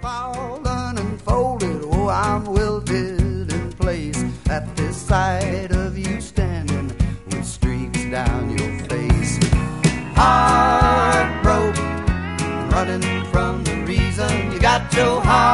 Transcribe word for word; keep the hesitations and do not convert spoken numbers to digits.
fallen and folded, oh, I'm wilted in place at the sight of you standing with streaks down your face. Heart broke, running from the reason you got your heart